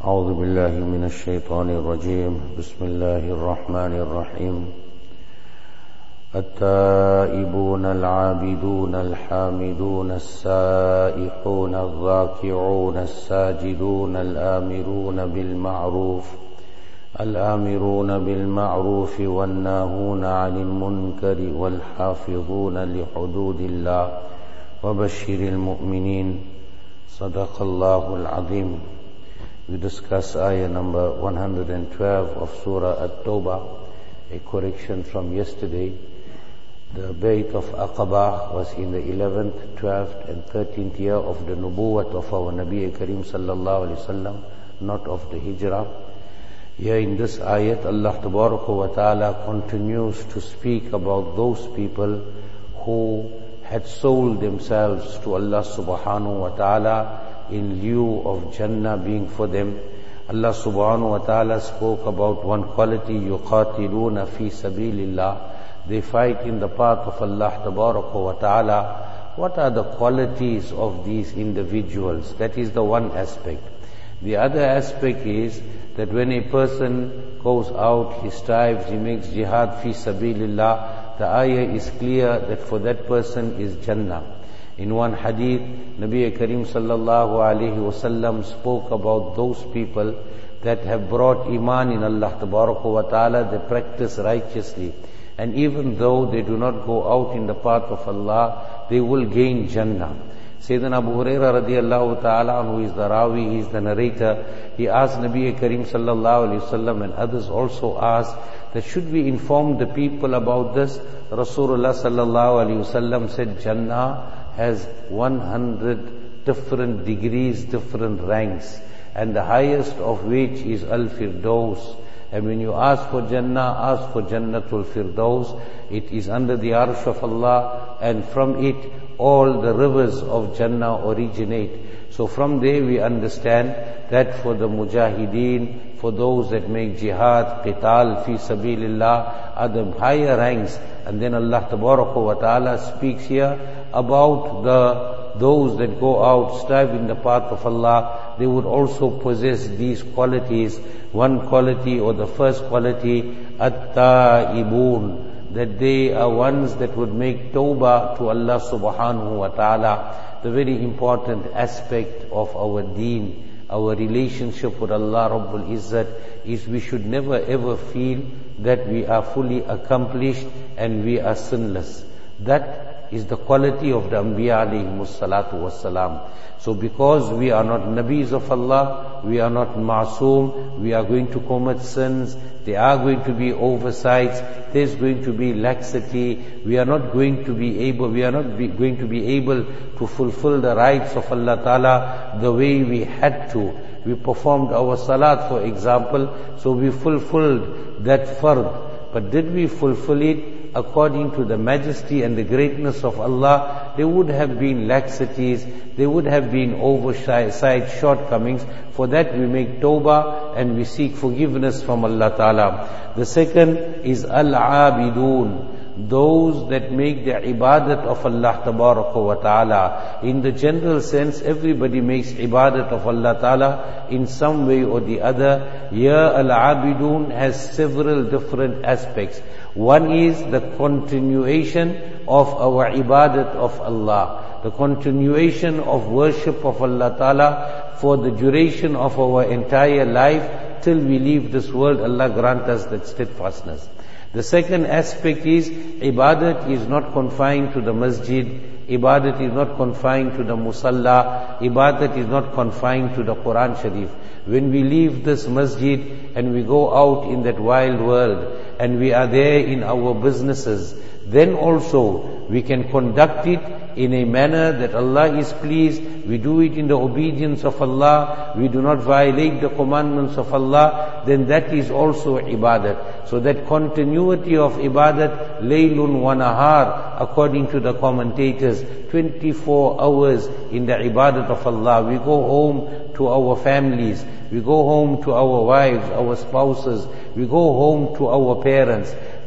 أعوذ بالله من الشيطان الرجيم. بسم الله الرحمن الرحيم. التائبون العابدون الحامدون السائحون الراكعون الساجدون الآمرون بالمعروف والناهون عن المنكر والحافظون لحدود الله وبشر المؤمنين. صدق الله العظيم. We discuss ayah number 112 of Surah At-Tawbah, a correction from yesterday. The Bayt of Aqabah was in the 11th, 12th and 13th year of the Nubuwwat of our Nabi Kareem sallallahu alayhi wasallam, not of the Hijrah. Here in this ayat, Allah Tabaraka wa Ta'ala continues to speak about those people who had sold themselves to Allah subhanahu wa ta'ala in lieu of Jannah being for them. Allah subhanahu wa ta'ala spoke about one quality, yuqatiluna fi sabilillah. They fight in the path of Allah tabaraka wa ta'ala. What are the qualities of these individuals? That is the one aspect. The other aspect is that when a person goes out, he strives, he makes jihad fi sabilillah, the ayah is clear that for that person is Jannah. In one hadith, Nabi Kareem sallallahu alayhi wasallam spoke about those people that have brought iman in Allah tabaraka wa ta'ala, they practice righteously. And even though they do not go out in the path of Allah, they will gain Jannah. Sayyidina Abu Hurairah radiallahu ta'ala, who is the Rawi, he is the narrator, he asked Nabi Kareem sallallahu alayhi wasallam, and others also asked, that should we inform the people about this? Rasulullah sallallahu alayhi wasallam said, Jannah has 100 different degrees, different ranks, and the highest of which is Al-Firdaus. And when you ask for Jannah, ask for Jannatul Firdaus. It is under the Arsh of Allah, and from it all the rivers of Jannah originate. So from there we understand that for the Mujahideen, for those that make jihad, qital fi sabilillah, are the higher ranks. And then Allah Tabaraka wa Ta'ala speaks here about those that go out, strive in the path of Allah. They would also possess these qualities. One quality, or the first quality, at-ta'ibun, that they are ones that would make tawbah to Allah subhanahu wa ta'ala. The very important aspect of our deen, our relationship with Allah Rabbul Izzat, is we should never ever feel that we are fully accomplished and we are sinless. That is the quality of the Anbiya alayhimus salatu wassalam. So because we are not Nabis of Allah, we are not Ma'soom, we are going to commit sins, there are going to be oversights, there's going to be laxity, we are not going to be able to fulfill the rights of Allah Ta'ala the way we had to. We performed our salat, for example, so we fulfilled that fard. But did we fulfill it according to the majesty and the greatness of Allah? There would have been laxities, there would have been oversight, shortcomings. For that we make tawbah and we seek forgiveness from Allah Ta'ala. The second is al-abidun, those that make the ibadat of Allah Tabaraka wa Ta'ala. In the general sense, everybody makes ibadat of Allah Ta'ala in some way or the other. Here al-abidun has several different aspects. One is the continuation of our ibadat of Allah, the continuation of worship of Allah Ta'ala for the duration of our entire life till we leave this world. Allah grant us that steadfastness. The second aspect is ibadat is not confined to the masjid, ibadat is not confined to the musalla, ibadat is not confined to the Quran Sharif. When we leave this masjid and we go out in that wild world and we are there in our businesses, then also we can conduct it in a manner that Allah is pleased. We do it in the obedience of Allah, we do not violate the commandments of Allah, then that is also ibadat. So that continuity of ibadat, laylun wa nahar, according to the commentators, 24 hours in the ibadat of Allah. We go home to our families, we go home to our wives, our spouses, we go home to our parents.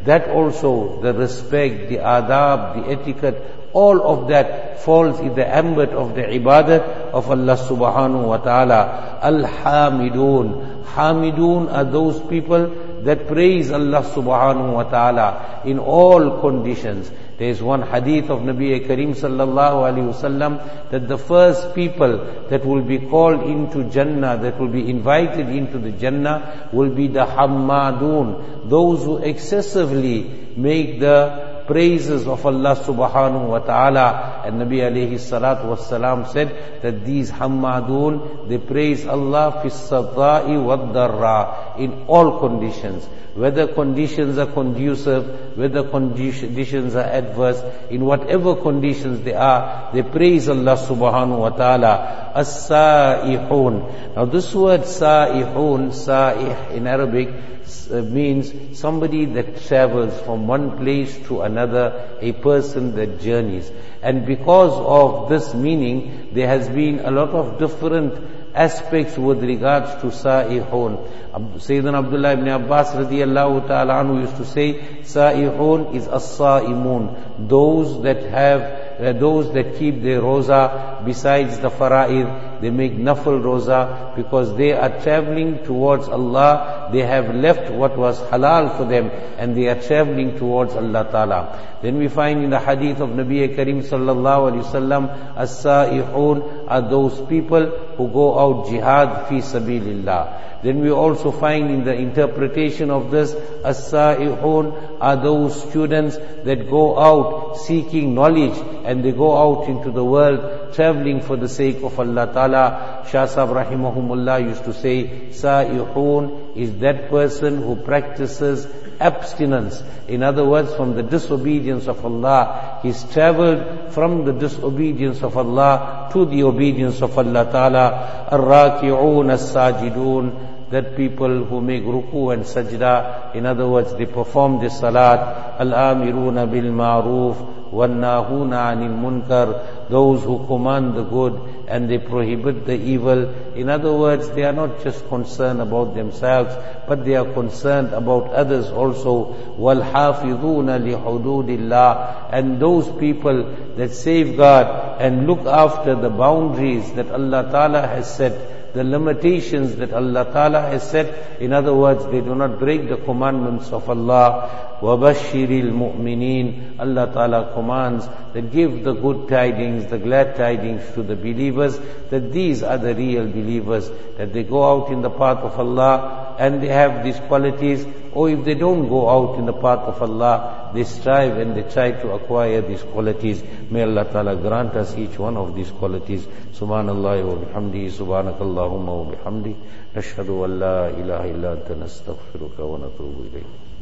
that also, the respect, the adab, the etiquette, all of that falls in the ambit of the ibadat of Allah subhanahu wa ta'ala. Al-Hamidun. Hamidun are those people that praise Allah subhanahu wa ta'ala in all conditions. There is one hadith of Nabi Kareem sallallahu alayhi wasallam that the first people that will be called into Jannah, that will be invited into the Jannah, will be the Hammadun, those who excessively make the praises of Allah subhanahu wa ta'ala. And Nabi alayhi salatu wassalam said that these Hammadun, they praise Allah fi sadda'i wa darra, in all conditions. Whether conditions are conducive, whether conditions are adverse, in whatever conditions they are, they praise Allah subhanahu wa ta'ala. As-sa'ihun. Now this word sa'ihun, sa'ih in Arabic, means somebody that travels from one place to another, a person that journeys. And because of this meaning, there has been a lot of different aspects with regards to sa'ihun. Sayyidina Abdullah ibn Abbas radiyallahu ta'ala anhu used to say, sa'ihun is as-sa'imun, those that keep their roza besides the fara'id. They make nafil roza because they are traveling towards Allah. They have left what was halal for them and they are traveling towards Allah Ta'ala. Then we find in the hadith of Nabi Kareem sallallahu alayhi wasallam, as-sa'ihun are those people who go out jihad fi sabilillah. Then we also find in the interpretation of this, as-sa'ihun are those students that go out seeking knowledge and they go out into the world traveling for the sake of Allah Ta'ala. Shah Sahib rahimahumullah used to say, sa'ihun is that person who practices abstinence. In other words, from the disobedience of Allah. He's traveled from the disobedience of Allah to the obedience of Allah Ta'ala. Ar-raki'un as-sajidun, that people who make ruku and sajda, in other words, they perform the salat. Al-amiruna bil ma'ruf wan-nahuna 'anil munkar, those who command the good and they prohibit the evil. In other words, they are not just concerned about themselves, but they are concerned about others also. Wal-hafidhuna li hududillah, and those people that safeguard and look after the boundaries that Allah Ta'ala has set, the limitations that Allah Ta'ala has set. In other words, they do not break the commandments of Allah. وَبَشِّرِ الْمُؤْمِنِينَ, Allah Ta'ala commands that give the good tidings, the glad tidings to the believers, that these are the real believers, that they go out in the path of Allah and they have these qualities. Or if they don't go out in the path of Allah, they strive and they try to acquire these qualities. May Allah Ta'ala grant us each one of these qualities. Subhanallah wa bihamdihi, subhanakallahumma wa bihamdihi, nashhadu an la ilaha illa anta nastaghfiruka wa natubu ilayk.